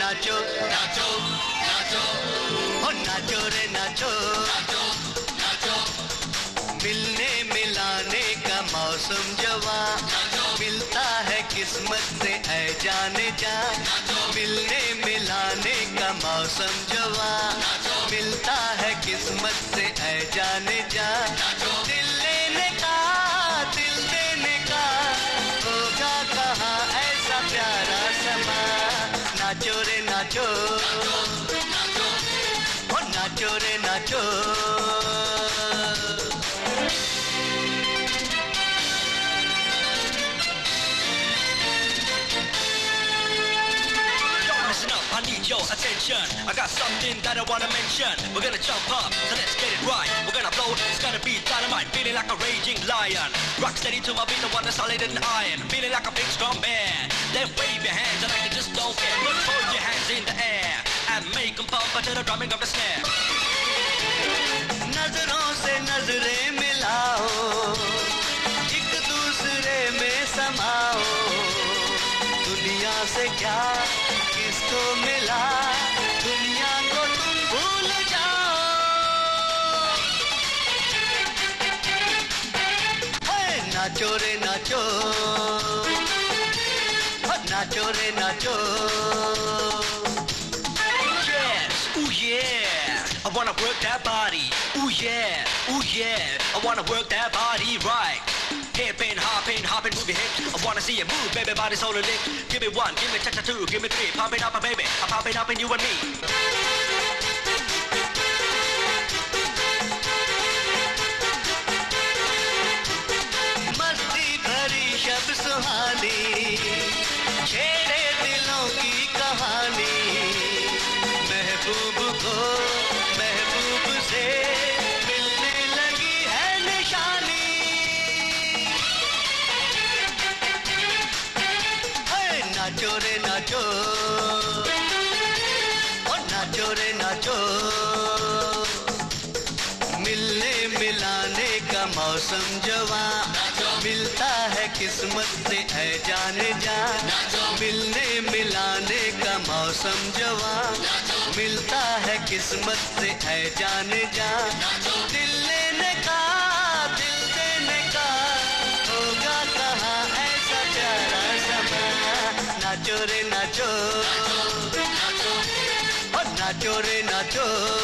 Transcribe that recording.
नाचो नाचो नाचो, हो नाचो रे नाचो नाचो नाचो। मिलने मिलाने का मौसम जवा, मिलता है किस्मत से ऐ जाने जा। मिलने मिलाने का मौसम जवा, मिलता है किस्मत से ऐ जाने जा। दिल लेने का दिल देने का होगा कहाँ ऐसा प्यारा समा। नाचो रे नाचो, ओ नाचो रे नाचो। I need your attention. I got something that I wanna mention. We're gonna jump up, so let's get it right. We're gonna blow, it's gonna be dynamite. Feeling like a raging lion. Rock steady to my beat, I wanna solid and iron. Feeling like a big strong man. Then wave your hands and like you just don't care. Put your hands in the air and make them pump to the drumming of the snare. नजरों से नजरें मिलाओ, एक दूसरे में समाओ। दुनिया से क्या किसको मिला, दुनिया को तुम भूल जाओ। नाचो रे नाचो, नाचो रे नाचो। Yes, ooh yeah, I wanna work that body. Ooh yeah, I wanna work that body right. Hippin', hoppin', move your hips. I wanna see you move, baby, body, soul, and lick. Give me one, give me two, give me three. Pop it up, baby, I'm popping up in you and me. मस्ती भरी शब सुहानी, छेड़े दिलों की कहानी। महबूब को महबूब से मिलने लगी है निशानी। नाचो रे नाचो, और नाचो रे नाचो। मिलने मिलाने का मौसम जवा, मिलता है किस्मत से ऐ जाने जा। मिलने मिलाने का मौसम जवा, मिलता है किस्मत से ऐ जाने जा। दिल लेने का दिल देने का होगा कहाँ ऐसा प्यारा समा। नाचो रे नाचो, और नाचो रे नाचो।